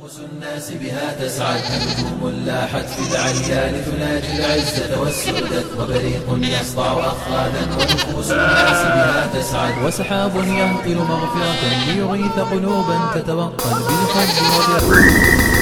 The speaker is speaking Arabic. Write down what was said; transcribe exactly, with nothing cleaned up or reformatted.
ونفوس الناس بها تسعد، نجوم لاحت في العليا تناجي العزة والسؤدد، وبريق يسطع أخلادا ونفوس الناس بها تسعد، وسحاب يهطل مغفرة ليغيث قلوبا تتوقد بالحب وبالرحمة.